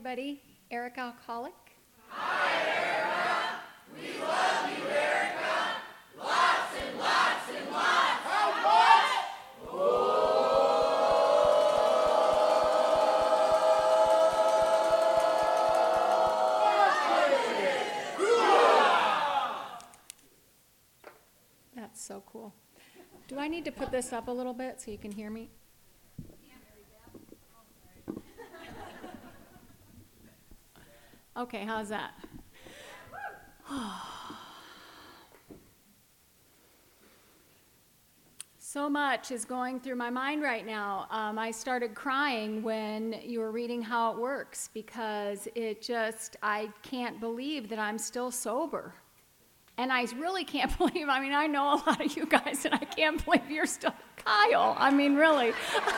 everybody. Erica Alcoholic. Hi, Erica. We love you, Erica. Lots and lots and lots. How much? That's so cool. Do I need to put this up a little bit so you can hear me? Okay, how's that? So much is going through my mind right now. I started crying when you were reading how it works because I can't believe that I'm still sober. And I really can't believe, I know a lot of you guys, and I can't believe you're still Kyle. Really.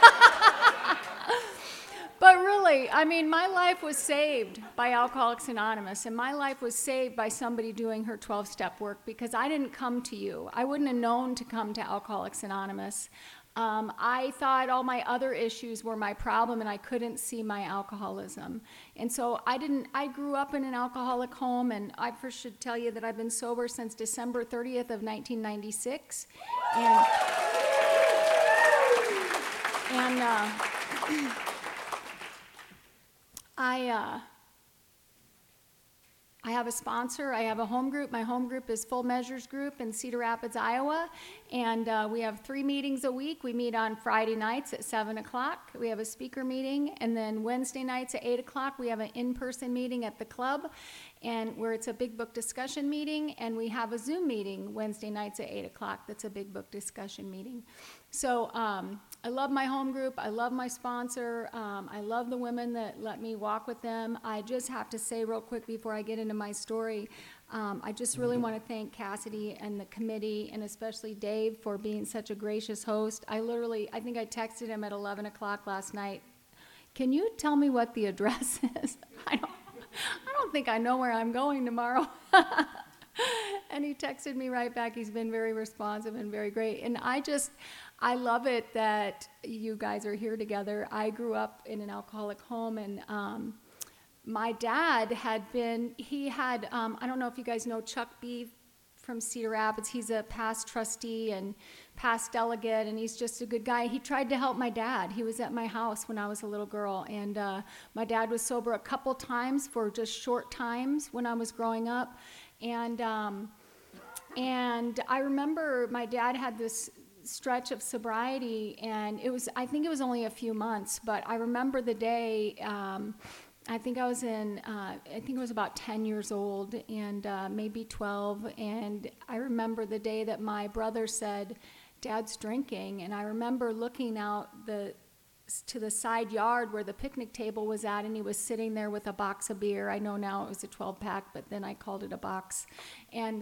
But really, my life was saved by Alcoholics Anonymous, and my life was saved by somebody doing her 12-step work because I didn't come to you. I wouldn't have known to come to Alcoholics Anonymous. I thought all my other issues were my problem, and I couldn't see my alcoholism. And so I grew up in an alcoholic home, and I first should tell you that I've been sober since December 30th of 1996. I have a sponsor. I have a home group. My home group is Full Measures Group in Cedar Rapids, Iowa. And we have 3 meetings a week. We meet on Friday nights at 7 o'clock. We have a speaker meeting. And then Wednesday nights at 8 o'clock, we have an in-person meeting at the club, and where it's a big book discussion meeting. And we have a Zoom meeting Wednesday nights at 8 o'clock. That's a big book discussion meeting. So I love my home group. I love my sponsor. I love the women that let me walk with them. I just have to say real quick before I get into my story, I just really want to thank Cassidy and the committee, and especially Dave for being such a gracious host. I think I texted him at 11 o'clock last night. Can you tell me what the address is? I don't think I know where I'm going tomorrow. And he texted me right back. He's been very responsive and very great. And I love it that you guys are here together. I grew up in an alcoholic home, and my dad I don't know if you guys know Chuck B. from Cedar Rapids. He's a past trustee and past delegate, and he's just a good guy. He tried to help my dad. He was at my house when I was a little girl, and my dad was sober a couple times for just short times when I was growing up. And I remember my dad had this stretch of sobriety, and I think it was only a few months, but I remember the day, I think I was about 10 years old, and maybe 12, and I remember the day that my brother said, "Dad's drinking," and I remember looking out to the side yard where the picnic table was at, and he was sitting there with a box of beer. I know now it was a 12-pack, but then I called it a box. And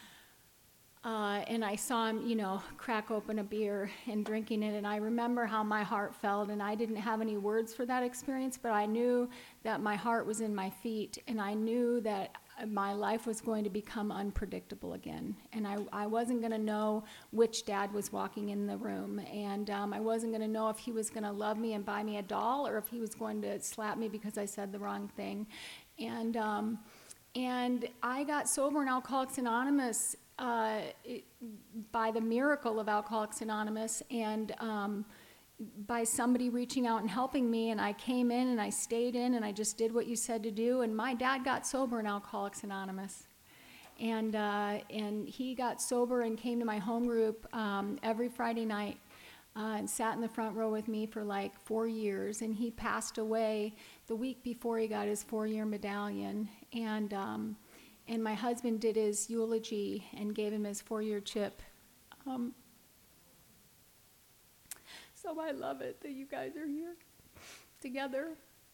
I saw him, crack open a beer and drinking it, and I remember how my heart felt, and I didn't have any words for that experience, but I knew that my heart was in my feet, and I knew that my life was going to become unpredictable again, and I wasn't going to know which dad was walking in the room, and I wasn't going to know if he was going to love me and buy me a doll, or if he was going to slap me because I said the wrong thing. And I got sober in Alcoholics Anonymous by the miracle of Alcoholics Anonymous, and by somebody reaching out and helping me, and I came in and I stayed in and I just did what you said to do, and my dad got sober in Alcoholics Anonymous. And he got sober and came to my home group every Friday night and sat in the front row with me for like 4 years, and he passed away the week before he got his 4-year medallion, and my husband did his eulogy and gave him his 4-year chip. So I love it that you guys are here together.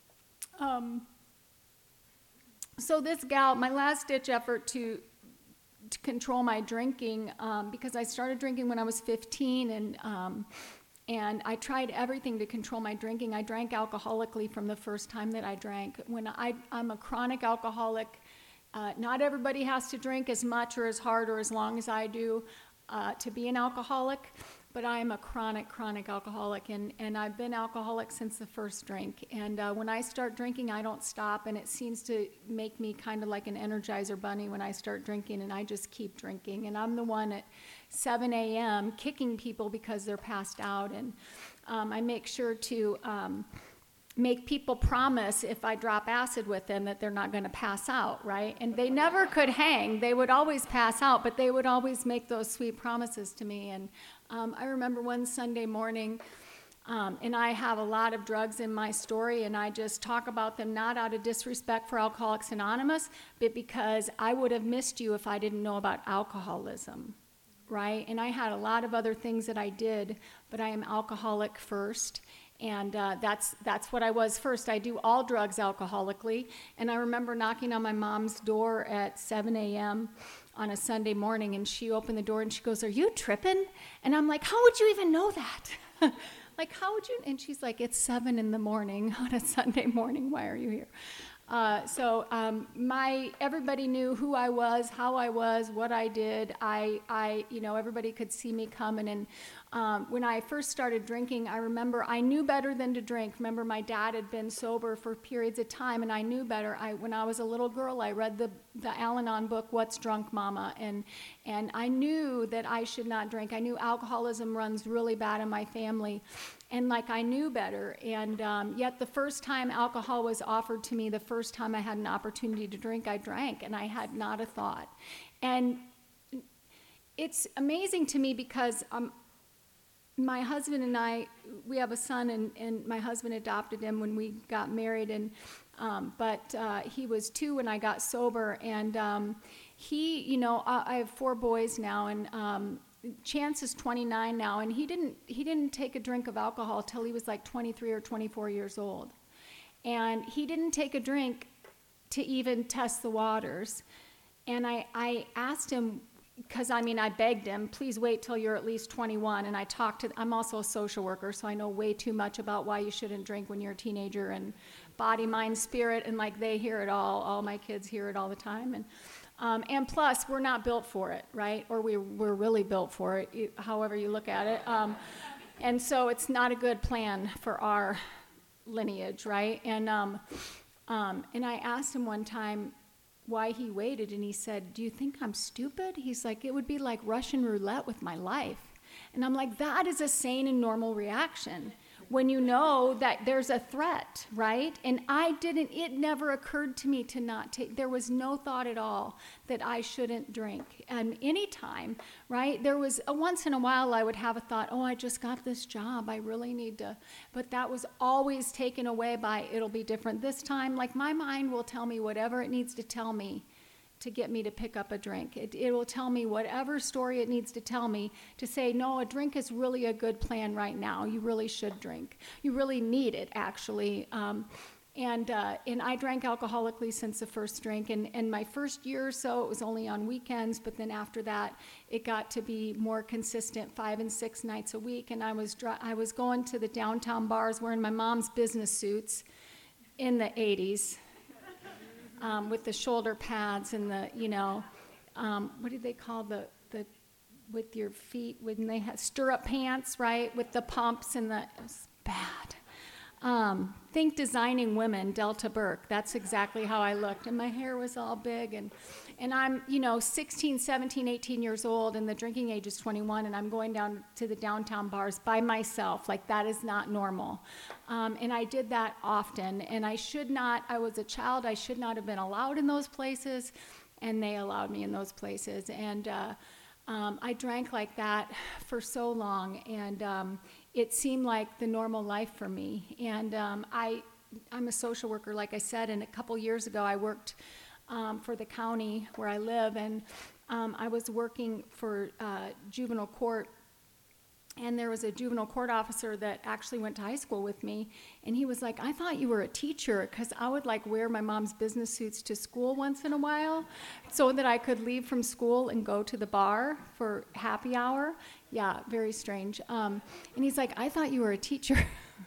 So this gal, my last-ditch effort to control my drinking, because I started drinking when I was 15, and I tried everything to control my drinking. I drank alcoholically from the first time that I drank. When I'm a chronic alcoholic, not everybody has to drink as much or as hard or as long as I do to be an alcoholic. but I am a chronic alcoholic, and I've been alcoholic since the first drink. And when I start drinking, I don't stop, and it seems to make me kind of like an Energizer bunny when I start drinking, and I just keep drinking. And I'm the one at 7 a.m. kicking people because they're passed out, and I make sure to make people promise if I drop acid with them that they're not going to pass out, right? And they never could hang. They would always pass out, but they would always make those sweet promises to me. And I remember one Sunday morning, and I have a lot of drugs in my story, and I just talk about them not out of disrespect for Alcoholics Anonymous, but because I would have missed you if I didn't know about alcoholism, right? And I had a lot of other things that I did, but I am alcoholic first. And that's what I was first. I do all drugs alcoholically. And I remember knocking on my mom's door at 7 a.m. on a Sunday morning, and she opened the door and she goes, "Are you tripping?" And I'm like, "How would you even know that?" Like, how would you? And she's like, "It's 7 in the morning on a Sunday morning. Why are you here?" Everybody knew who I was, how I was, what I did. Everybody could see me coming. And when I first started drinking, I remember I knew better than to drink. Remember, my dad had been sober for periods of time, and I knew better. When I was a little girl, I read the Al-Anon book, What's Drunk, Mama? And I knew that I should not drink. I knew alcoholism runs really bad in my family. And I knew better, and yet the first time alcohol was offered to me, the first time I had an opportunity to drink, I drank, and I had not a thought. And it's amazing to me because my husband and I, we have a son, and my husband adopted him when we got married, and but he was 2 when I got sober, and I have 4 boys now, and Chance is 29 now, and he didn't take a drink of alcohol till he was like 23 or 24 years old. And he didn't take a drink to even test the waters. And I asked him, because I begged him, please wait till you're at least 21. And I'm also a social worker, so I know way too much about why you shouldn't drink when you're a teenager, and body, mind, spirit, and they hear it all. All my kids hear it all the time. And plus, we're not built for it, right? Or we're really built for it, however you look at it. And so it's not a good plan for our lineage, right? And I asked him one time why he waited, and he said, "Do you think I'm stupid?" He's like, "It would be like Russian roulette with my life." And I'm like, that is a sane and normal reaction when you know that there's a threat, right? And it never occurred to me to not take, there was no thought at all that I shouldn't drink. And anytime, right, there was once in a while I would have a thought, oh, I just got this job, I really need to, but that was always taken away by, it'll be different this time. My mind will tell me whatever it needs to tell me to get me to pick up a drink. It will tell me whatever story it needs to tell me to say, no, a drink is really a good plan right now. You really should drink. You really need it, actually. And I drank alcoholically since the first drink. And my first year or so, it was only on weekends. But then after that, it got to be more consistent, 5 and 6 nights a week. And I was going to the downtown bars wearing my mom's business suits in the 80s. With the shoulder pads and the, what do they call the with your feet, when they had stirrup pants, right? With the pumps and it was bad. Think Designing Women, Delta Burke. That's exactly how I looked. And my hair was all big. And I'm, 16, 17, 18 years old, and the drinking age is 21, and I'm going down to the downtown bars by myself. That is not normal. And I did that often. And I was a child, I should not have been allowed in those places, and they allowed me in those places. And I drank like that for so long, and it seemed like the normal life for me. And I'm a social worker, like I said, and a couple years ago I worked for the county where I live, and I was working for juvenile court, and there was a juvenile court officer that actually went to high school with me, and he was like, I thought you were a teacher, because I would wear my mom's business suits to school once in a while so that I could leave from school and go to the bar for happy hour. Yeah, very strange. And he's like, I thought you were a teacher.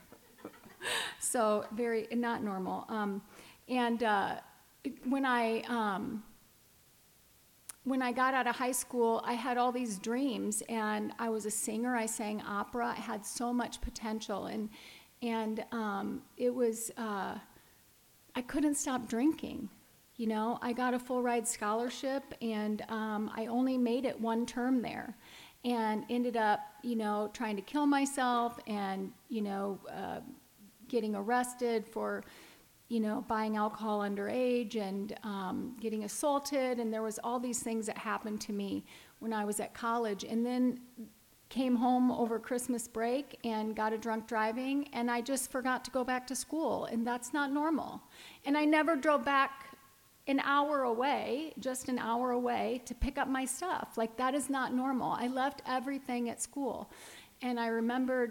So very not normal. When when I got out of high school, I had all these dreams, and I was a singer. I sang opera. I had so much potential, and it was, I couldn't stop drinking. You know, I got a full ride scholarship, and I only made it one term there, and ended up, you know, trying to kill myself, and, you know, getting arrested for, you know, buying alcohol underage, and getting assaulted, and there was all these things that happened to me when I was at college, and then came home over Christmas break and got a drunk driving, and I just forgot to go back to school, and that's not normal. And I never drove back an hour away, just an hour away, to pick up my stuff. Like, that is not normal. I left everything at school. And I remembered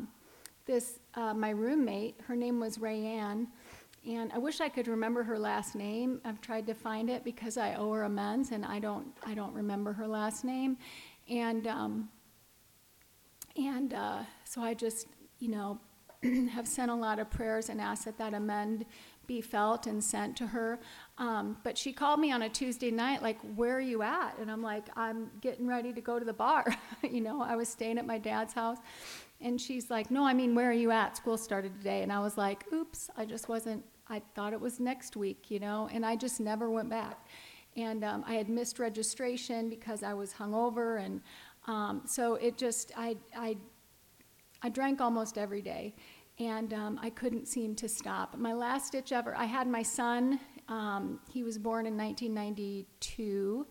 my roommate, her name was Rayanne, and I wish I could remember her last name. I've tried to find it because I owe her amends, and I don't remember her last name. And so I just, you know, have sent a lot of prayers and asked that amend be felt and sent to her. But she called me on a Tuesday night, like, where are you at? And I'm like, I'm getting ready to go to the bar. You know, I was staying at my dad's house. And she's like, no, I mean, where are you at? School started today. And I was like, oops, I thought it was next week, you know, and I just never went back. And I had missed registration because I was hungover. And so it just, I drank almost every day. And I couldn't seem to stop. My last ditch ever, I had my son. He was born in 1992.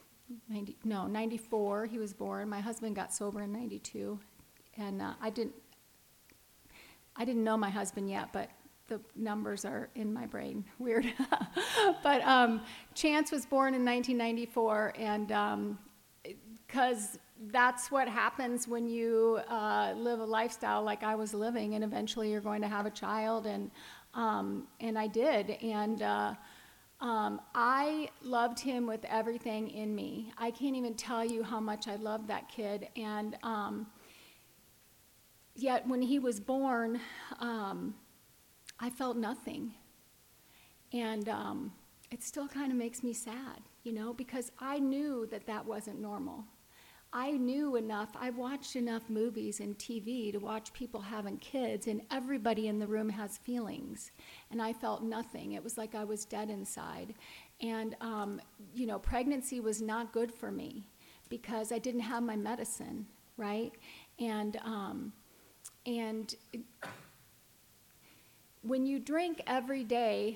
94 he was born. My husband got sober in 92. And I didn't know my husband yet, but the numbers are in my brain. Weird. But Chance was born in 1994, and because that's what happens when you live a lifestyle like I was living, and eventually you're going to have a child, and I did, and I loved him with everything in me. I can't even tell you how much I loved that kid, and yet when he was born, I felt nothing, and it still kind of makes me sad, you know, because I knew that wasn't normal. I knew enough, I watched enough movies and TV to watch people having kids, and everybody in the room has feelings, and I felt nothing. It was like I was dead inside. And, you know, pregnancy was not good for me because I didn't have my medicine, right? And when you drink every day,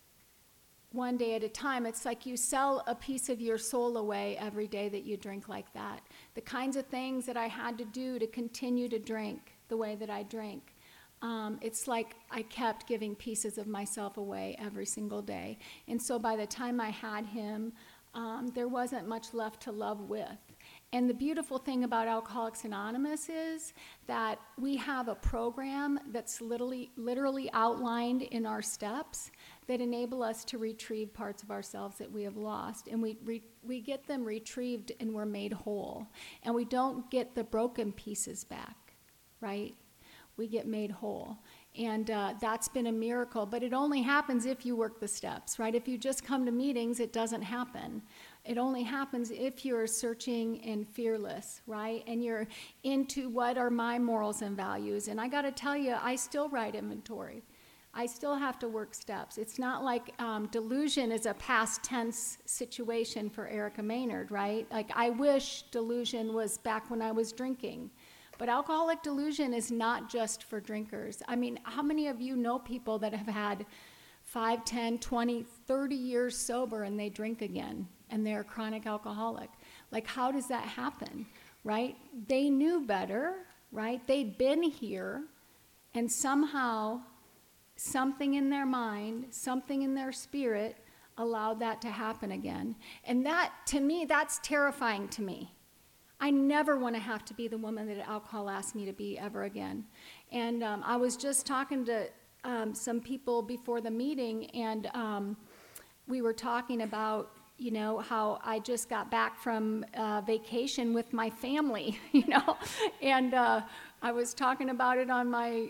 one day at a time, it's like you sell a piece of your soul away every day that you drink like that. The kinds of things that I had to do to continue to drink the way that I drank, it's like I kept giving pieces of myself away every single day. And so by the time I had him, there wasn't much left to love with. And the beautiful thing about Alcoholics Anonymous is that we have a program that's literally outlined in our steps that enable us to retrieve parts of ourselves that we have lost. And we get them retrieved, and we're made whole. And we don't get the broken pieces back, right? We get made whole. And that's been a miracle. But it only happens if you work the steps, right? If you just come to meetings, it doesn't happen. It only happens if you're searching and fearless, right? And you're into what are my morals and values. And I got to tell you, I still write inventory. I still have to work steps. It's not like delusion is a past tense situation for Erica Maynard, right? Like, I wish delusion was back when I was drinking. But alcoholic delusion is not just for drinkers. I mean, how many of you know people that have had 5, 10, 20, 30 years sober and they drink again and they're a chronic alcoholic? Like, how does that happen, right? They knew better, right? They'd been here, and somehow something in their mind, something in their spirit allowed that to happen again. And that, to me, that's terrifying to me. I never want to have to be the woman that alcohol asked me to be ever again. And I was just talking to some people before the meeting, and we were talking about, you know, how I just got back from vacation with my family, you know, and I was talking about it on my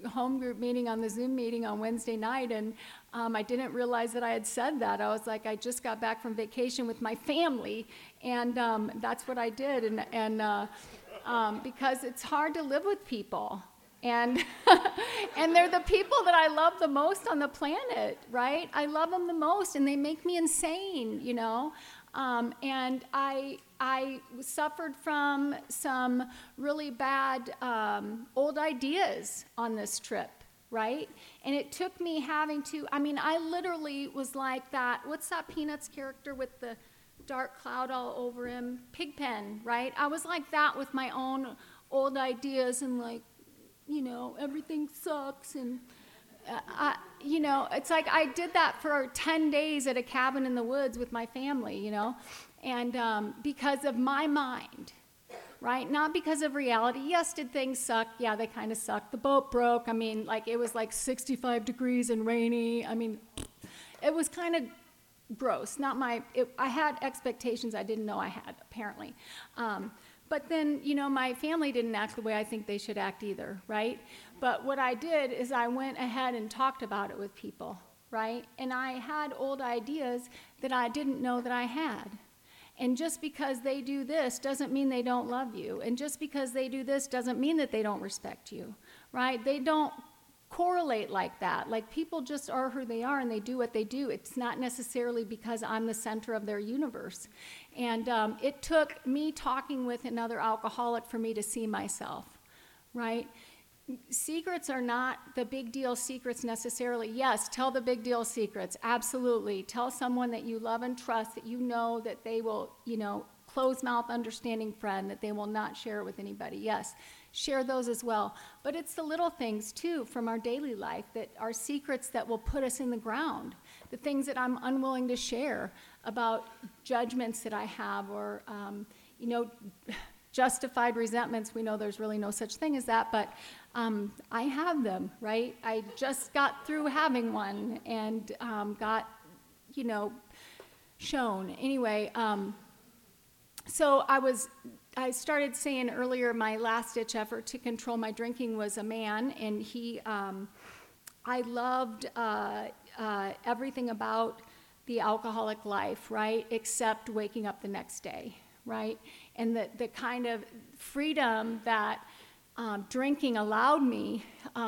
home group meeting on the Zoom meeting on Wednesday night, and I didn't realize that I had said that. I was like, I just got back from vacation with my family, and that's what I did, and because it's hard to live with people. And and they're the people that I love the most on the planet, right? I love them the most, and they make me insane, you know? And I suffered from some really bad old ideas on this trip, right? And it took me having to, I mean, I literally was like that, what's that Peanuts character with the dark cloud all over him? Pigpen, right? I was like that with my own old ideas and like, you know, everything sucks, and you know, it's like I did that for 10 days at a cabin in the woods with my family, you know, and because of my mind, right? Not because of reality. Yes, did things suck? Yeah, they kind of sucked. The boat broke. I mean, like it was like 65 degrees and rainy. I mean, it was kind of gross. Not my, I had expectations I didn't know I had, apparently. But then, you know, my family didn't act the way I think they should act either, right? But what I did is I went ahead and talked about it with people, right? And I had old ideas that I didn't know that I had. And just because they do this doesn't mean they don't love you. And just because they do this doesn't mean that they don't respect you, right? They don't correlate like that. Like people just are who they are and they do what they do. It's not necessarily because I'm the center of their universe. And it took me talking with another alcoholic for me to see myself, right? Secrets are not the big deal secrets necessarily. Yes, tell the big deal secrets, absolutely. Tell someone that you love and trust, that you know that they will, you know, closed mouth, understanding friend, that they will not share it with anybody. Yes, share those as well. But it's the little things, too, from our daily life that are secrets that will put us in the ground. The things that I'm unwilling to share about judgments that I have or, you know, justified resentments. We know there's really no such thing as that, but I have them, right? I just got through having one and got, you know, shown. Anyway, so I started saying earlier my last-ditch effort to control my drinking was a man, and I loved everything about the alcoholic life, right, except waking up the next day, right? And the kind of freedom that drinking allowed me,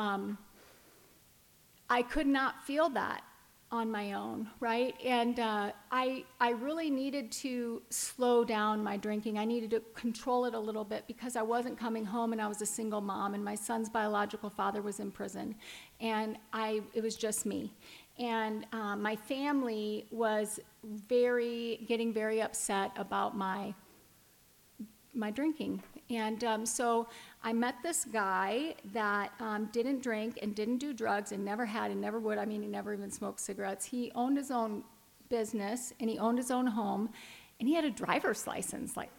I could not feel that on my own, right? And I really needed to slow down my drinking. I needed to control it a little bit because I wasn't coming home and I was a single mom and my son's biological father was in prison. And it was just me. And my family was getting very upset about my drinking. And so I met this guy that didn't drink and didn't do drugs and never had and never would. I mean, he never even smoked cigarettes. He owned his own business and he owned his own home and he had a driver's license. Like,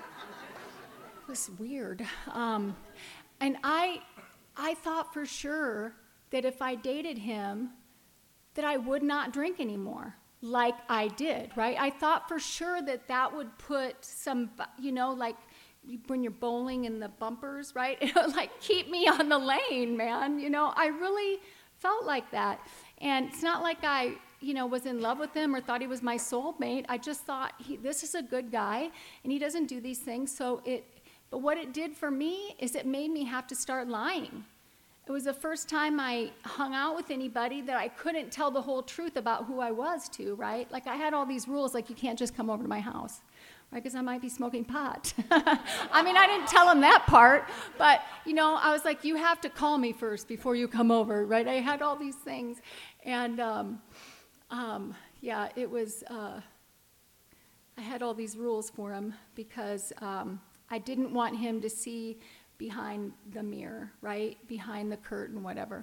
it was weird. And I thought for sure that if I dated him, that I would not drink anymore, like I did, right? I thought for sure that would put some, you know, like when you're bowling in the bumpers, right? It would like keep me on the lane, man. You know, I really felt like that. And it's not like I, you know, was in love with him or thought he was my soulmate. I just thought this is a good guy and he doesn't do these things. But what it did for me is it made me have to start lying. It was the first time I hung out with anybody that I couldn't tell the whole truth about who I was to, right? Like I had all these rules, like you can't just come over to my house, right? Because I might be smoking pot. I mean, I didn't tell him that part, but, you know, I was like, you have to call me first before you come over, right? I had all these things. And, yeah, it was, I had all these rules for him because I didn't want him to see behind the mirror, right? Behind the curtain, whatever.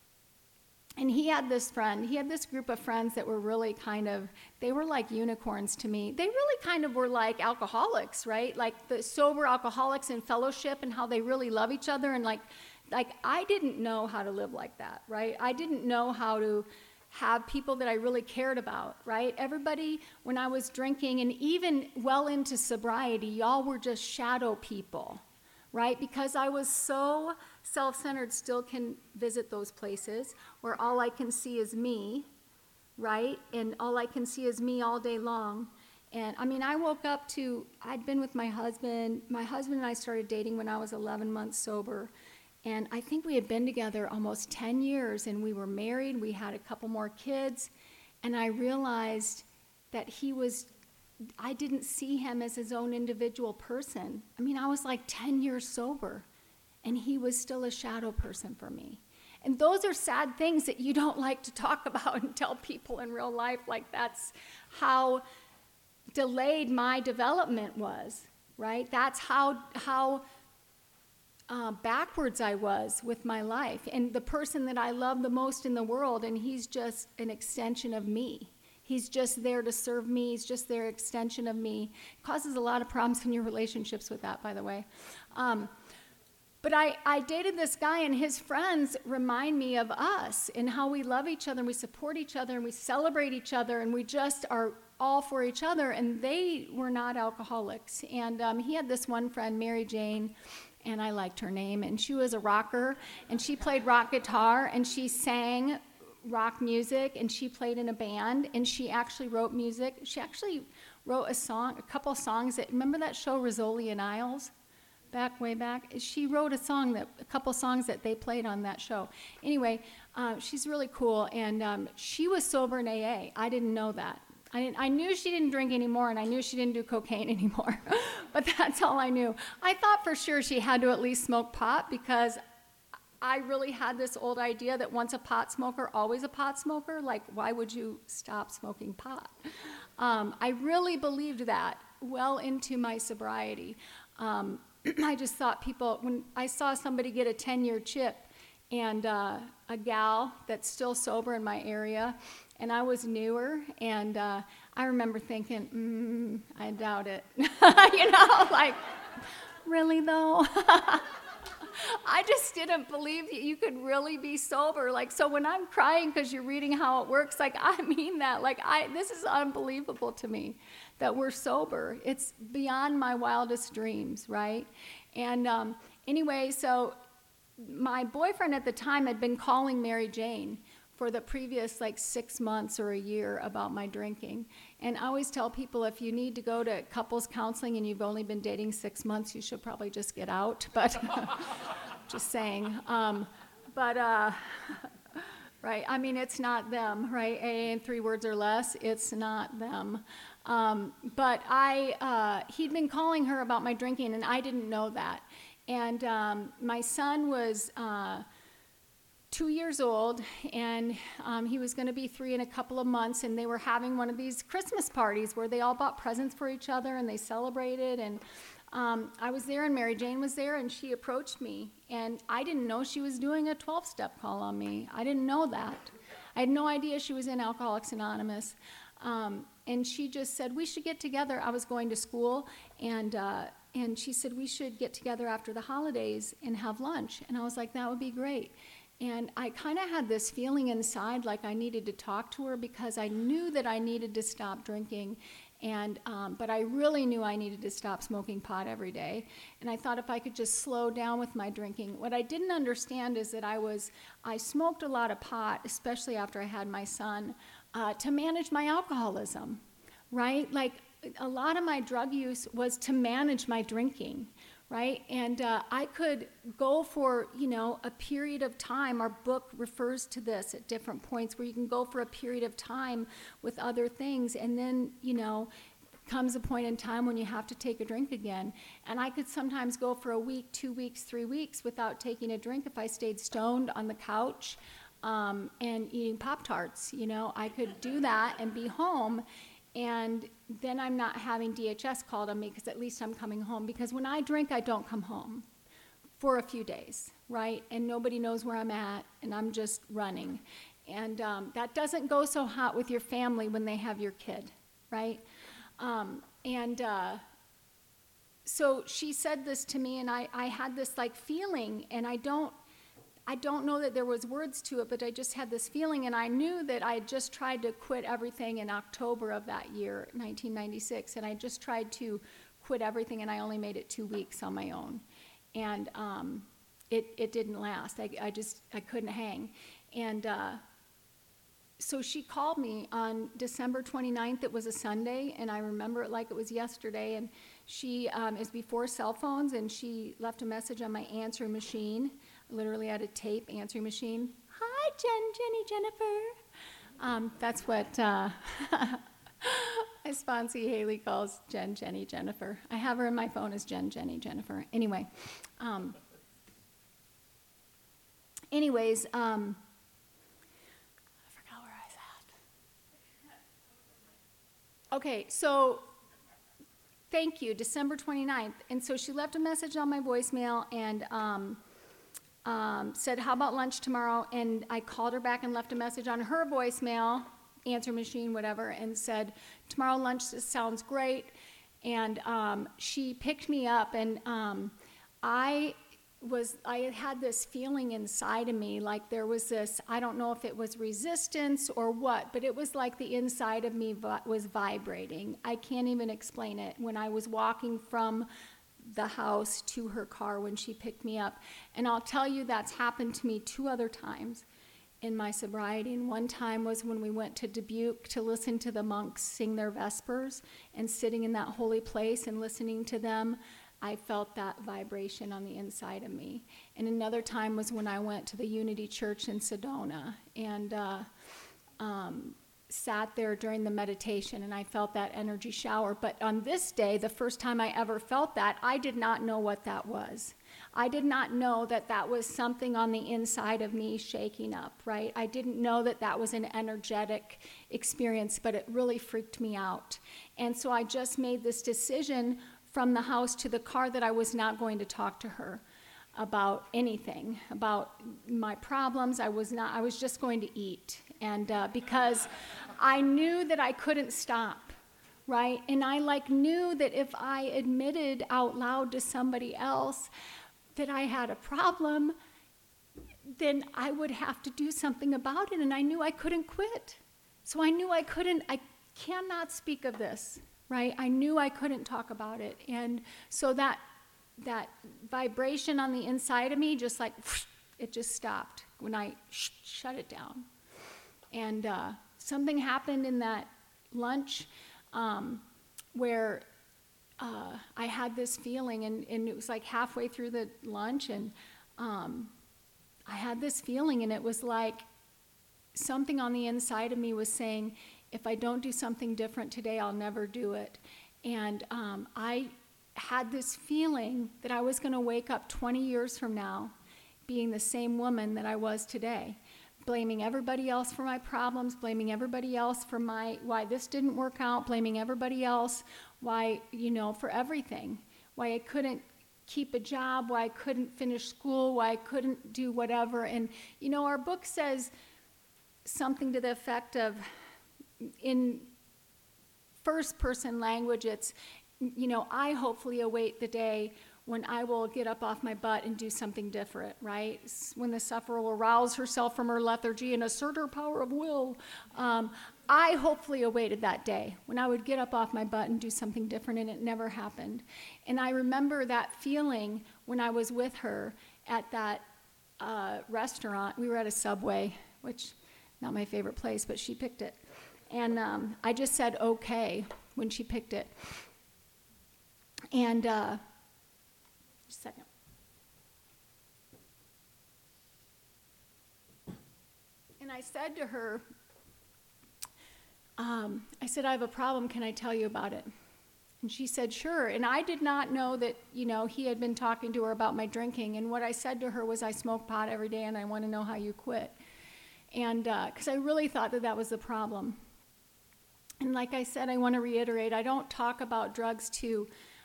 And he had this group of friends that were really they were like unicorns to me. They really kind of were like alcoholics, right? Like the sober alcoholics in fellowship and how they really love each other. And like I didn't know how to live like that, right? I didn't know how to have people that I really cared about, right? Everybody, when I was drinking and even well into sobriety, y'all were just shadow people, right? Because I was so self-centered, still can visit those places where all I can see is me, right? And all I can see is me all day long. And I mean, I woke up to, I'd been with my husband. My husband and I started dating when I was 11 months sober. And I think we had been together almost 10 years, and we were married. We had a couple more kids. And I realized that I didn't see him as his own individual person. I mean, I was like 10 years sober, and he was still a shadow person for me. And those are sad things that you don't like to talk about and tell people in real life. Like, that's how delayed my development was, right? That's how backwards I was with my life. And the person that I love the most in the world, and he's just an extension of me. He's just there to serve me. He's just their extension of me. It causes a lot of problems in your relationships with that, by the way. But I dated this guy, and his friends remind me of us and how we love each other, and we support each other, and we celebrate each other, and we just are all for each other. And they were not alcoholics. And he had this one friend, Mary Jane, and I liked her name, and she was a rocker, and she played rock guitar, and she sang rock music, and she played in a band, and she actually wrote music. She actually wrote a couple songs remember that show Rizzoli and Isles? Way back? She wrote a couple songs that they played on that show. Anyway, she's really cool, and she was sober in AA. I didn't know that. I knew she didn't drink anymore, and I knew she didn't do cocaine anymore, but that's all I knew. I thought for sure she had to at least smoke pot, because I really had this old idea that once a pot smoker, always a pot smoker. Like, why would you stop smoking pot? I really believed that well into my sobriety. I just thought when I saw somebody get a 10-year chip, and a gal that's still sober in my area, and I was newer, and I remember thinking, I doubt it. Like, really though? I just didn't believe that you could really be sober. Like, so when I'm crying because you're reading how it works, like, I mean that. Like, this is unbelievable to me that we're sober. It's beyond my wildest dreams, right? And anyway, so my boyfriend at the time had been calling Mary Jane for the previous 6 months or a year about my drinking. And I always tell people, if you need to go to couples counseling and you've only been dating 6 months, you should probably just get out. But just saying. Right, I mean, it's not them, right? AA in 3 words or less, it's not them. But he'd been calling her about my drinking, and I didn't know that. And my son was 2 years old, and he was going to be 3 in a couple of months, and they were having one of these Christmas parties where they all bought presents for each other and they celebrated. And I was there, and Mary Jane was there, and she approached me, and I didn't know she was doing a 12-step call on me. I didn't know that. I had no idea she was in Alcoholics Anonymous. And she just said, we should get together. I was going to school, and she said, we should get together after the holidays and have lunch. And I was like, that would be great. And I kind of had this feeling inside like I needed to talk to her, because I knew that I needed to stop drinking, but I really knew I needed to stop smoking pot every day. And I thought if I could just slow down with my drinking. What I didn't understand is that I smoked a lot of pot, especially after I had my son, to manage my alcoholism, right? Like, a lot of my drug use was to manage my drinking, right? And I could go for, a period of time. Our book refers to this at different points, where you can go for a period of time with other things, and then, comes a point in time when you have to take a drink again. And I could sometimes go for a week, 2 weeks, 3 weeks without taking a drink if I stayed stoned on the couch and eating Pop-Tarts. I could do that and be home, and then I'm not having DHS called on me, because at least I'm coming home. Because when I drink, I don't come home for a few days, right? And nobody knows where I'm at, and I'm just running. And that doesn't go so hot with your family when they have your kid, right? So she said this to me, and I had this feeling, and I don't know that there was words to it, but I just had this feeling, and I knew that I had just tried to quit everything in October of that year, 1996, and I just tried to quit everything, and I only made it 2 weeks on my own. and it didn't last. I couldn't hang. And so she called me on December 29th. It was a Sunday, and I remember it like it was yesterday. And she is before cell phones, and she left a message on my answering machine. I literally had a tape answering machine. Hi, Jenny, Jennifer. That's what my sponsee Haley calls Jen, Jenny, Jennifer. I have her in my phone as Jen, Jenny, Jennifer. Anyway. Anyways, I forgot where I was at. Okay, so thank you, December 29th. And so she left a message on my voicemail and said, how about lunch tomorrow? And I called her back and left a message on her voicemail, answer machine, whatever, and said, tomorrow lunch sounds great. And she picked me up, and I had this feeling inside of me, like there was this, I don't know if it was resistance or what, but it was like the inside of me was vibrating. I can't even explain it. When I was walking from the house to her car when she picked me up, and I'll tell you that's happened to me 2 other times in my sobriety. And one time was when we went to Dubuque to listen to the monks sing their Vespers, and sitting in that holy place and listening to them, I felt that vibration on the inside of me. And another time was when I went to the Unity Church in Sedona and sat there during the meditation, and I felt that energy shower. But on this day, the first time I ever felt that, I did not know what that was. I did not know that that was something on the inside of me shaking up, right? I didn't know that that was an energetic experience, but it really freaked me out. And so I just made this decision from the house to the car that I was not going to talk to her about anything, about my problems. I was just going to eat. And because I knew that I couldn't stop, right? And I knew that if I admitted out loud to somebody else that I had a problem, then I would have to do something about it. And I knew I couldn't quit. So I knew I cannot speak of this. Right? I knew I couldn't talk about it. And so that vibration on the inside of me, just like, it just stopped when I shut it down. And something happened in that lunch where I had this feeling, and it was like halfway through the lunch, and I had this feeling, and it was like something on the inside of me was saying, if I don't do something different today, I'll never do it. And I had this feeling that I was going to wake up 20 years from now being the same woman that I was today, blaming everybody else for my problems, blaming everybody else for why this didn't work out, blaming everybody else for everything, why I couldn't keep a job, why I couldn't finish school, why I couldn't do whatever. And, our book says something to the effect of, in first-person language, it's, I hopefully await the day when I will get up off my butt and do something different, right? When the sufferer will rouse herself from her lethargy and assert her power of will. I hopefully awaited that day when I would get up off my butt and do something different, and it never happened. And I remember that feeling when I was with her at that restaurant. We were at a Subway, which not my favorite place, but she picked it. And I just said okay when she picked it. And just a second. And I said to her, I said, I have a problem. Can I tell you about it? And she said, sure. And I did not know that, he had been talking to her about my drinking. And what I said to her was, I smoke pot every day, and I want to know how you quit. And because I really thought that was the problem. And like I said, I want to reiterate, I don't talk about drugs to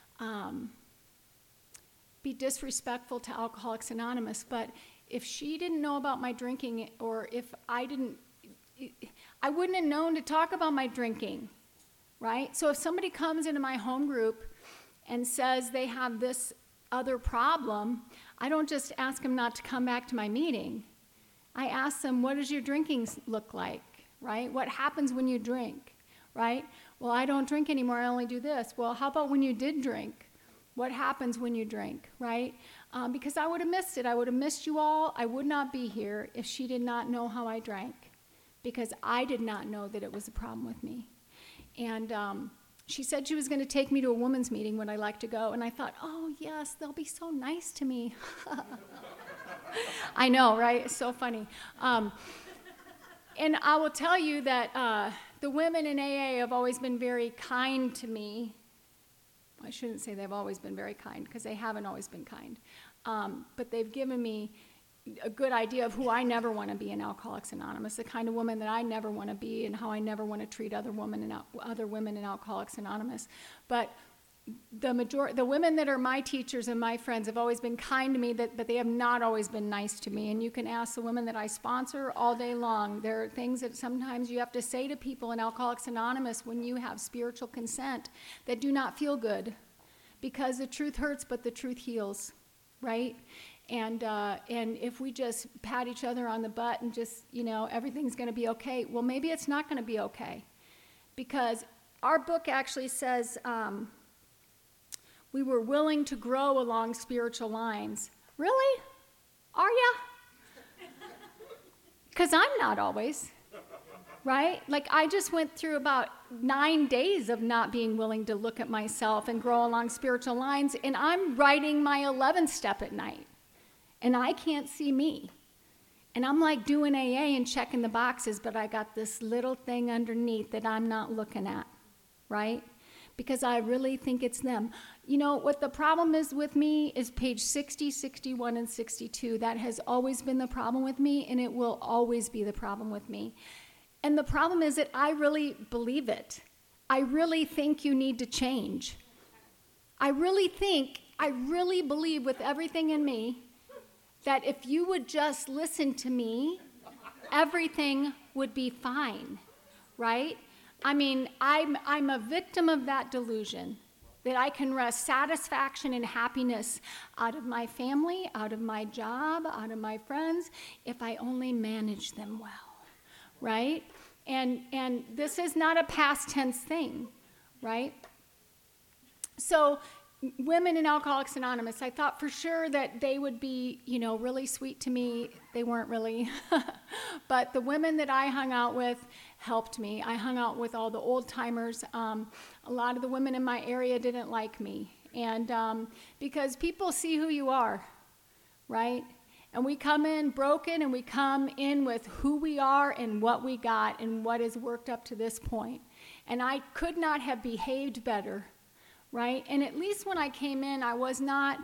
be disrespectful to Alcoholics Anonymous, but if she didn't know about my drinking, or if I wouldn't have known to talk about my drinking, right? So if somebody comes into my home group and says they have this other problem, I don't just ask them not to come back to my meeting. I ask them, what does your drinking look like, right? What happens when you drink? Right? Well, I don't drink anymore, I only do this. Well, how about when you did drink? what happens when you drink, right? Because I would have missed it. I would have missed you all. I would not be here if she did not know how I drank, because I did not know that it was a problem with me. And she said she was going to take me to a women's meeting when I like to go, and I thought, oh, yes, they'll be so nice to me. I know, right? It's so funny. And I will tell you that the women in AA have always been very kind to me. I shouldn't say they've always been very kind, because they haven't always been kind. But they've given me a good idea of who I never want to be in Alcoholics Anonymous, the kind of woman that I never want to be, and how I never want to treat other women in Alcoholics Anonymous. But the women that are my teachers and my friends have always been kind to me, but they have not always been nice to me. And you can ask the women that I sponsor all day long. There are things that sometimes you have to say to people in Alcoholics Anonymous when you have spiritual consent that do not feel good, because the truth hurts, but the truth heals, right? And if we just pat each other on the butt and just, everything's going to be okay, well, maybe it's not going to be okay. Because our book actually says we were willing to grow along spiritual lines. Really? Are ya? Because I'm not always, right? Like, I just went through about 9 days of not being willing to look at myself and grow along spiritual lines, and I'm writing my 11th step at night. And I can't see me. And I'm like doing AA and checking the boxes, but I got this little thing underneath that I'm not looking at, right? Because I really think it's them. You know, what the problem is with me is page 60, 61, and 62. That has always been the problem with me, and it will always be the problem with me. And the problem is that I really believe it. I really think you need to change. I really believe with everything in me that if you would just listen to me, everything would be fine, right? I mean, I'm a victim of that delusion, that I can wrest satisfaction and happiness out of my family, out of my job, out of my friends, if I only manage them well, right? And this is not a past tense thing, right? So women in Alcoholics Anonymous, I thought for sure that they would be, really sweet to me. They weren't really. But the women that I hung out with helped me. I hung out with all the old timers. A lot of the women in my area didn't like me. And because people see who you are, right? And we come in broken, and we come in with who we are and what we got and what has worked up to this point. And I could not have behaved better, right? And at least when I came in, I was not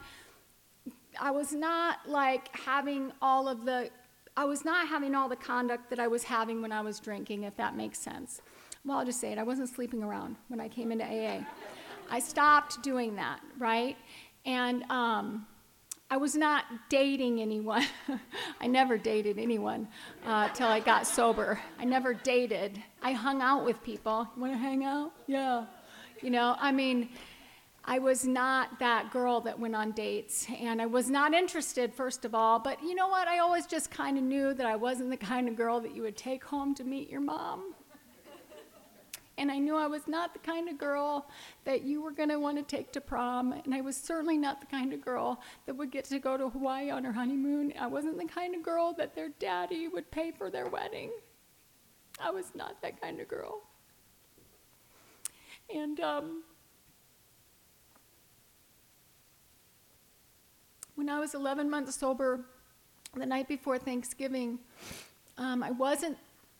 like having all the conduct that I was having when I was drinking, if that makes sense. Well, I'll just say it. I wasn't sleeping around when I came into AA. I stopped doing that, right? And I was not dating anyone. I never dated anyone till I got sober. I never dated. I hung out with people. You want to hang out? Yeah. I was not that girl that went on dates, and I was not interested, first of all. But you know what? I always just kind of knew that I wasn't the kind of girl that you would take home to meet your mom. And I knew I was not the kind of girl that you were going to want to take to prom. And I was certainly not the kind of girl that would get to go to Hawaii on her honeymoon. I wasn't the kind of girl that their daddy would pay for their wedding. I was not that kind of girl. And when I was 11 months sober, the night before Thanksgiving, I wasn't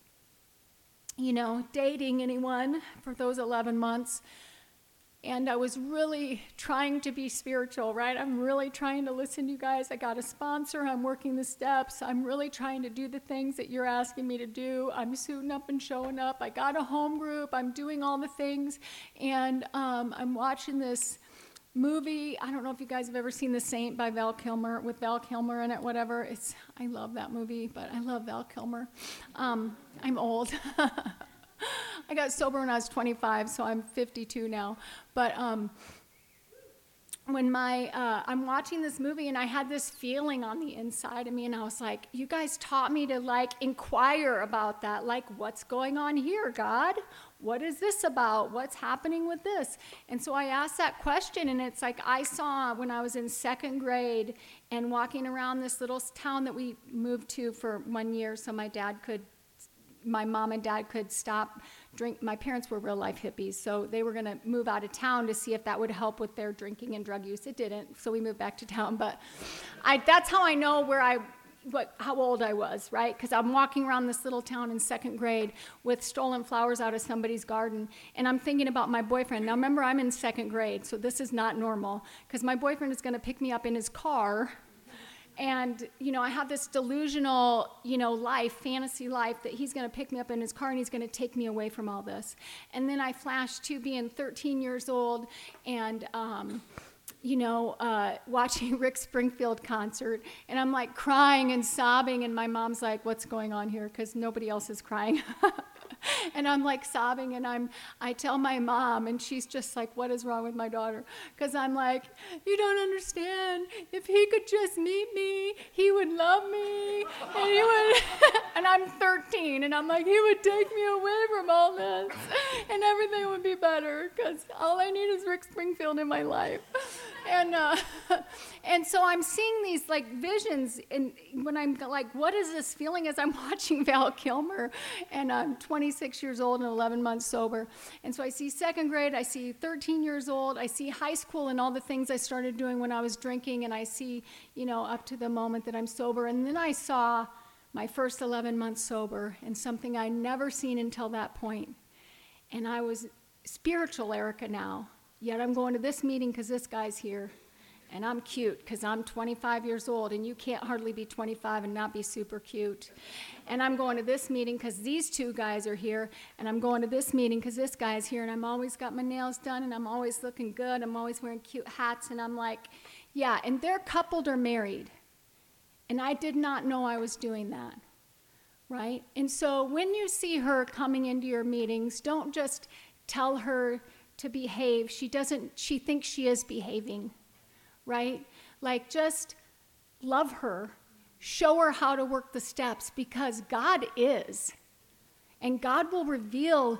dating anyone for those 11 months. And I was really trying to be spiritual, right? I'm really trying to listen to you guys. I got a sponsor. I'm working the steps. I'm really trying to do the things that you're asking me to do. I'm suiting up and showing up. I got a home group. I'm doing all the things. And I'm watching this movie. I don't know if you guys have ever seen The Saint by Val Kilmer, with Val Kilmer in it, whatever. I love that movie, but I love Val Kilmer. I'm old. I got sober when I was 25, so I'm 52 now. But when I'm watching this movie and I had this feeling on the inside of me, and I was like, you guys taught me to like inquire about that, like, what's going on here, God? What is this about? What's happening with this? And so I asked that question, and it's like I saw when I was in second grade and walking around this little town that we moved to for 1 year so my mom and dad could stop drink. My parents were real life hippies, so they were going to move out of town to see if that would help with their drinking and drug use. It didn't, so we moved back to town. But that's how I know how old I was, right? Because I'm walking around this little town in second grade with stolen flowers out of somebody's garden, and I'm thinking about my boyfriend. Now remember, I'm in second grade, so this is not normal, because my boyfriend is going to pick me up in his car. And, I have this delusional, fantasy life that he's going to pick me up in his car and he's going to take me away from all this. And then I flash to being 13 years old and, watching Rick Springfield concert. And I'm like crying and sobbing. And my mom's like, what's going on here? Because nobody else is crying. And I'm like sobbing, and I tell my mom, and she's just like, what is wrong with my daughter? Because I'm like, you don't understand. If he could just meet me, he would love me, and he would, and I'm 13, and I'm like, he would take me away from all this, and everything would be better, because all I need is Rick Springfield in my life. And so I'm seeing these like visions, and when I'm like, what is this feeling as I'm watching Val Kilmer, and I'm 26 years old and 11 months sober. And so I see second grade, I see 13 years old, I see high school and all the things I started doing when I was drinking, and I see, up to the moment that I'm sober. And then I saw my first 11 months sober, and something I'd never seen until that point. And I was spiritual Erica now. Yet I'm going to this meeting because this guy's here, and I'm cute because I'm 25 years old, and you can't hardly be 25 and not be super cute. And I'm going to this meeting because these two guys are here, and I'm going to this meeting because this guy's here, and I'm always got my nails done, and I'm always looking good. I'm always wearing cute hats, and I'm like, yeah, and they're coupled or married. And I did not know I was doing that, right? And so when you see her coming into your meetings, don't just tell her to behave. She thinks she is behaving, right? Like, just love her, show her how to work the steps, because God is, and God will reveal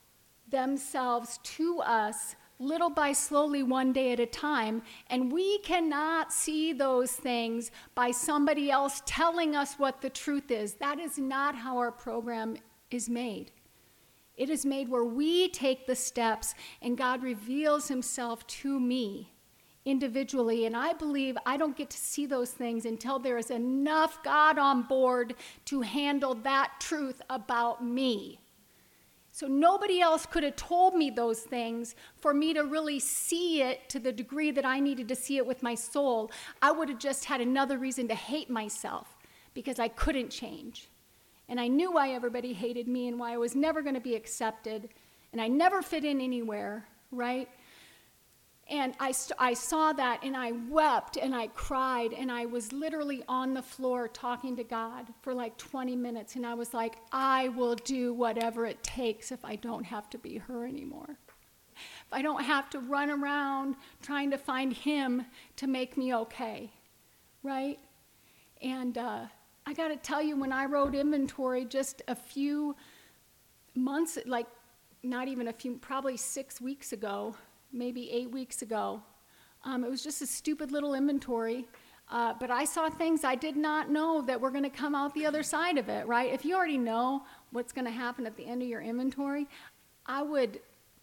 themselves to us little by slowly, one day at a time, and we cannot see those things by somebody else telling us what the truth is. That is not how our program is made. It is made where we take the steps and God reveals himself to me individually. And I believe I don't get to see those things until there is enough God on board to handle that truth about me. So nobody else could have told me those things for me to really see it to the degree that I needed to see it with my soul. I would have just had another reason to hate myself because I couldn't change. And I knew why everybody hated me and why I was never going to be accepted, and I never fit in anywhere, right? And I saw that, and I wept, and I cried, and I was literally on the floor talking to God for like 20 minutes, and I was like, I will do whatever it takes if I don't have to be her anymore. If I don't have to run around trying to find him to make me okay, right? And I got to tell you, when I wrote inventory just a few months, like not even a few, probably 6 weeks ago, maybe 8 weeks ago, it was just a stupid little inventory, but I saw things I did not know that were going to come out the other side of it, right? If you already know what's going to happen at the end of your inventory, I would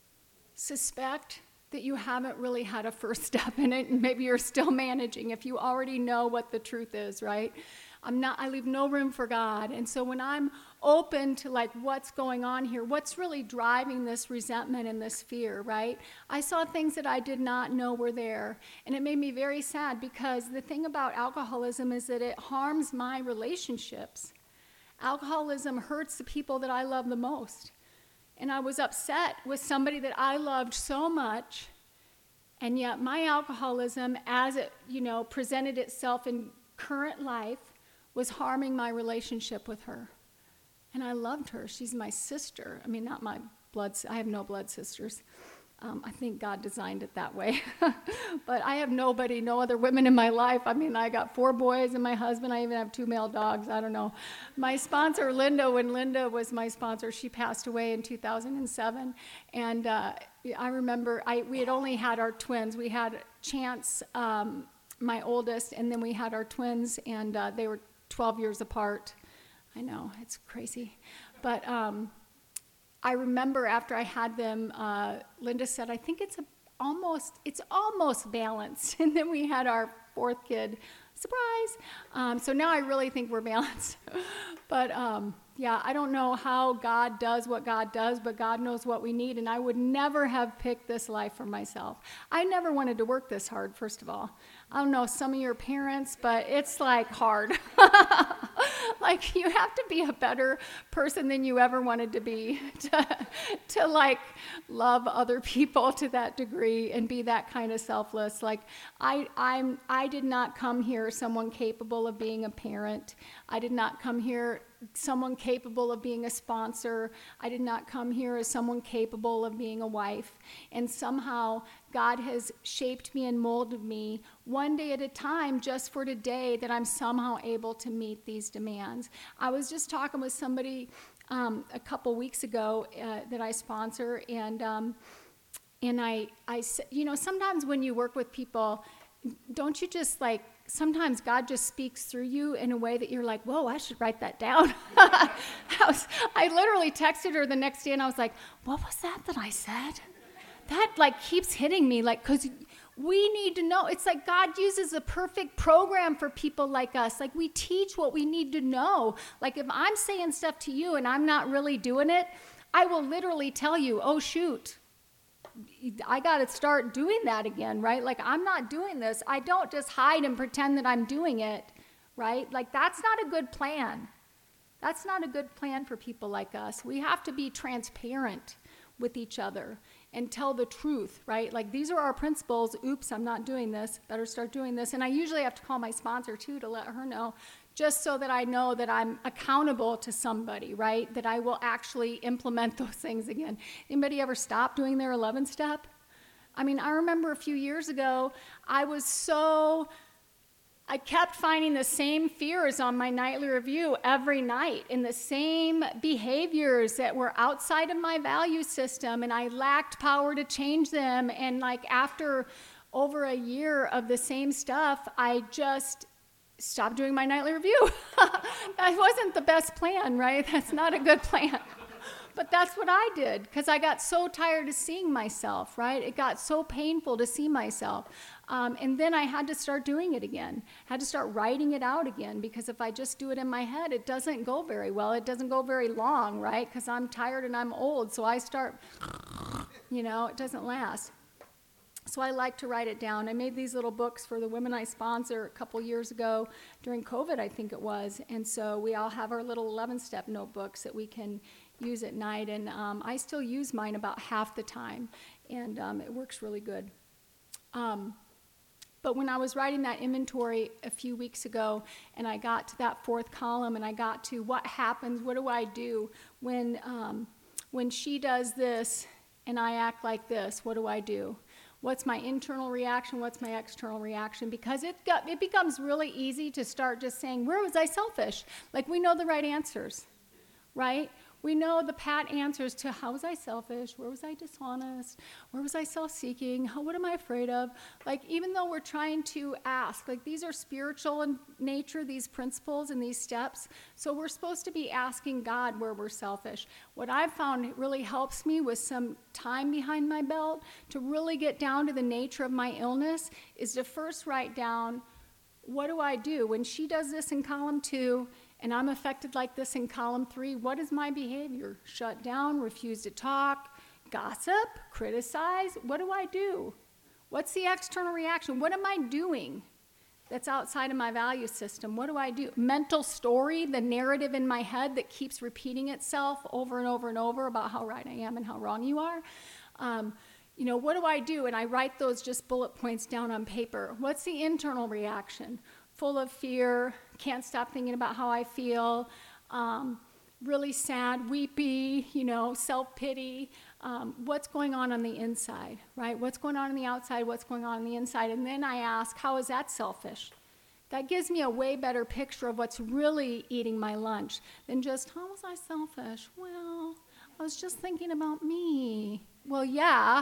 suspect that you haven't really had a first step in it, and maybe you're still managing if you already know what the truth is, right? I leave no room for God. And so when I'm open to like what's going on here, what's really driving this resentment and this fear, right? I saw things that I did not know were there. And it made me very sad, because the thing about alcoholism is that it harms my relationships. Alcoholism hurts the people that I love the most. And I was upset with somebody that I loved so much, and yet my alcoholism, as it, presented itself in current life, was harming my relationship with her. And I loved her. She's my sister. I mean, not my blood, I have no blood sisters. I think God designed it that way. But I have no other women in my life. I mean, I got 4 boys and my husband. I even have 2 male dogs. I don't know. My sponsor, Linda, when Linda was my sponsor, she passed away in 2007. And I remember we had only had our twins. We had Chance, my oldest, and then we had our twins, and they were 12 years apart. I know, it's crazy. But I remember after I had them, Linda said, I think it's almost balanced. And then we had our 4th kid, surprise. So now I really think we're balanced. But yeah, I don't know how God does what God does, but God knows what we need. And I would never have picked this life for myself. I never wanted to work this hard, first of all. I don't know some of your parents, but it's like hard. Like you have to be a better person than you ever wanted to be to like love other people to that degree and be that kind of selfless. Like I did not come here someone capable of being a parent. I did not come here someone capable of being a sponsor. I did not come here as someone capable of being a wife. And somehow God has shaped me and molded me one day at a time just for today that I'm somehow able to meet these demands. I was just talking with somebody a couple weeks ago that I sponsor, and I said, you know, sometimes when you work with people, don't you just like, sometimes God just speaks through you in a way that you're like, whoa, I should write that down. I literally texted her the next day and I was like, what was that I said? That like keeps hitting me, like, because we need to know. It's like God uses a perfect program for people like us. Like we teach what we need to know. Like if I'm saying stuff to you and I'm not really doing it, I will literally tell you, oh shoot, I got to start doing that again, right? Like I'm not doing this. I don't just hide and pretend that I'm doing it, right? Like that's not a good plan. That's not a good plan for people like us. We have to be transparent with each other and tell the truth, right? Like these are our principles. Oops, I'm not doing this. Better start doing this. And I usually have to call my sponsor too to let her know, just so that I know that I'm accountable to somebody, right? That I will actually implement those things again. Anybody ever stop doing their 11 step? I mean, I remember a few years ago, I kept finding the same fears on my nightly review every night and the same behaviors that were outside of my value system, and I lacked power to change them. And like after over a year of the same stuff, I just stopped doing my nightly review. That wasn't the best plan, right? That's not a good plan. But that's what I did because I got so tired of seeing myself, right? It got so painful to see myself. And then I had to start doing it again. I had to start writing it out again because if I just do it in my head, it doesn't go very well. It doesn't go very long, right? Because I'm tired and I'm old. So I start, it doesn't last. So I like to write it down. I made these little books for the women I sponsor a couple years ago during COVID, I think it was. And so we all have our little 11-step notebooks that we can use at night. And I still use mine about half the time. And it works really good. But when I was writing that inventory a few weeks ago, and I got to that 4th column, and I got to what happens, what do I do when she does this and I act like this, what do I do? What's my internal reaction? What's my external reaction? Because it becomes really easy to start just saying, where was I selfish? Like we know the right answers, right? We know the pat answers to how was I selfish? Where was I dishonest? Where was I self-seeking? What am I afraid of? Like even though we're trying to ask, like these are spiritual in nature, these principles and these steps. So we're supposed to be asking God where we're selfish. What I've found really helps me with some time behind my belt to really get down to the nature of my illness is to first write down, what do I do? When she does this in column 2, and I'm affected like this in column 3, what is my behavior? Shut down, refuse to talk, gossip, criticize. What do I do? What's the external reaction? What am I doing that's outside of my value system? What do I do? Mental story, the narrative in my head that keeps repeating itself over and over and over about how right I am and how wrong you are. What do I do? And I write those just bullet points down on paper. What's the internal reaction? Full of fear, can't stop thinking about how I feel, really sad, weepy, self-pity. What's going on the inside, right? What's going on the outside, what's going on the inside? And then I ask, how is that selfish? That gives me a way better picture of what's really eating my lunch than just, how was I selfish? Well, I was just thinking about me. Well, yeah,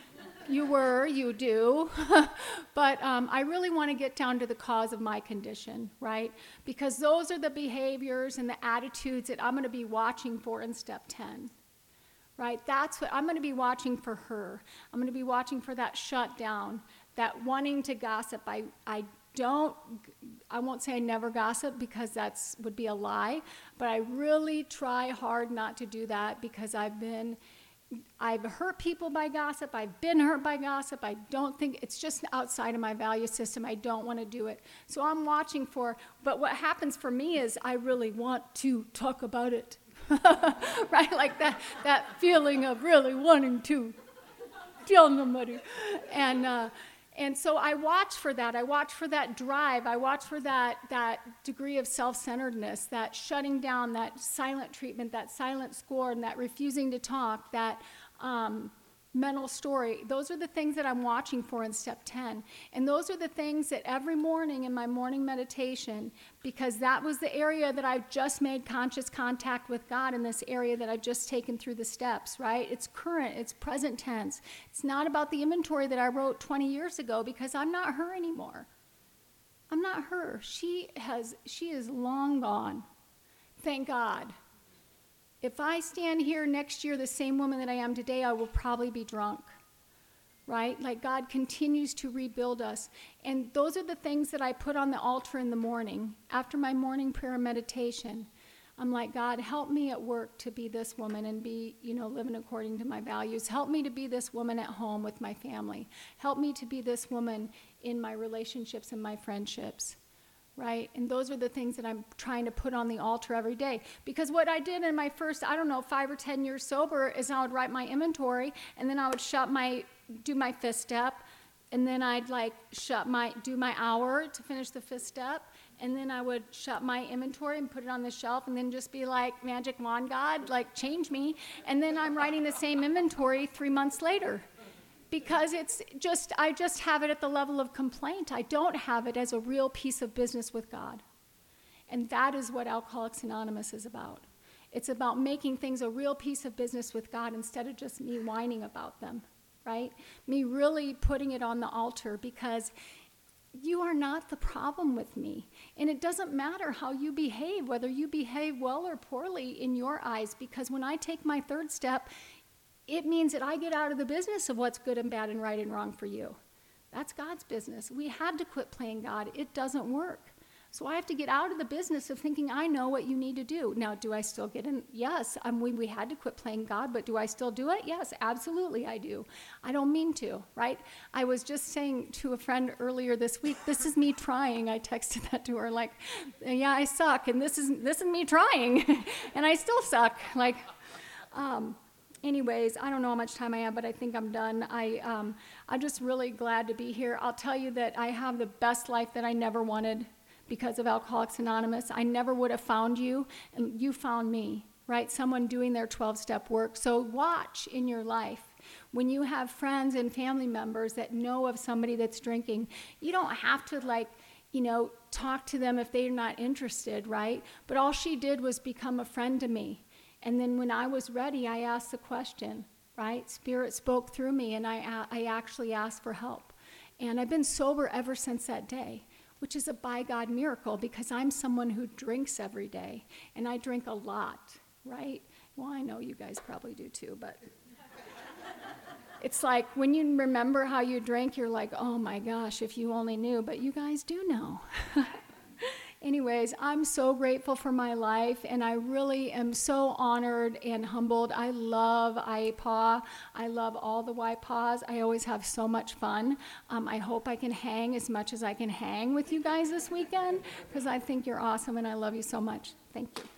you do. But I really want to get down to the cause of my condition, right? Because those are the behaviors and the attitudes that I'm going to be watching for in step 10. Right? That's what I'm going to be watching for her. I'm going to be watching for that shutdown, that wanting to gossip. I won't say I never gossip because would be a lie, but I really try hard not to do that because I've hurt people by gossip. I've been hurt by gossip. I don't think it's just outside of my value system. I don't want to do it. So I'm watching but what happens for me is I really want to talk about it. Right? Like that feeling of really wanting to tell somebody. And so I watch for that. I watch for that drive. I watch for that degree of self-centeredness, that shutting down, that silent treatment, that silent scorn, that refusing to talk, that mental story. Those are the things that I'm watching for in step 10. And those are the things that every morning in my morning meditation, because that was the area that I've just made conscious contact with God in this area that I've just taken through the steps, right? It's current, it's present tense. It's not about the inventory that I wrote 20 years ago because I'm not her anymore. I'm not her. She is long gone. Thank God. If I stand here next year the same woman that I am today, I will probably be drunk, right? Like God continues to rebuild us. And those are the things that I put on the altar in the morning. After my morning prayer and meditation, I'm like, God, help me at work to be this woman and be, living according to my values. Help me to be this woman at home with my family. Help me to be this woman in my relationships and my friendships. Right? And those are the things that I'm trying to put on the altar every day. Because what I did in my first, 5 or 10 years sober is I would write my inventory, and then I would do my fifth step, and then I'd do my hour to finish the fifth step, and then I would shut my inventory and put it on the shelf, and then just be like, magic wand God, change me. And then I'm writing the same inventory 3 months later. Because I just have it at the level of complaint. I don't have it as a real piece of business with God. And that is what Alcoholics Anonymous is about. It's about making things a real piece of business with God instead of just me whining about them, right? Me really putting it on the altar because you are not the problem with me. And it doesn't matter how you behave, whether you behave well or poorly in your eyes, because when I take my third step, it means that I get out of the business of what's good and bad and right and wrong for you. That's God's business. We had to quit playing God. It doesn't work. So I have to get out of the business of thinking I know what you need to do. Now, do I still get in? Yes. We had to quit playing God, but do I still do it? Yes, absolutely I do. I don't mean to, right? I was just saying to a friend earlier this week, this is me trying. I texted that to her yeah, I suck, and this is me trying, and I still suck. Anyways, I don't know how much time I have, but I think I'm done. I'm just really glad to be here. I'll tell you that I have the best life that I never wanted because of Alcoholics Anonymous. I never would have found you, and you found me, right? Someone doing their 12-step work. So watch in your life. When you have friends and family members that know of somebody that's drinking, you don't have to talk to them if they're not interested, right? But all she did was become a friend to me. And then when I was ready, I asked the question, right? Spirit spoke through me, and I actually asked for help. And I've been sober ever since that day, which is a by God miracle because I'm someone who drinks every day, and I drink a lot, right? Well, I know you guys probably do too, but it's like when you remember how you drink, you're like, oh my gosh, if you only knew, but you guys do know. Anyways, I'm so grateful for my life, and I really am so honored and humbled. I love IAPA. I love all the YPAs. I always have so much fun. I hope I can hang as much as I can hang with you guys this weekend, because I think you're awesome, and I love you so much. Thank you.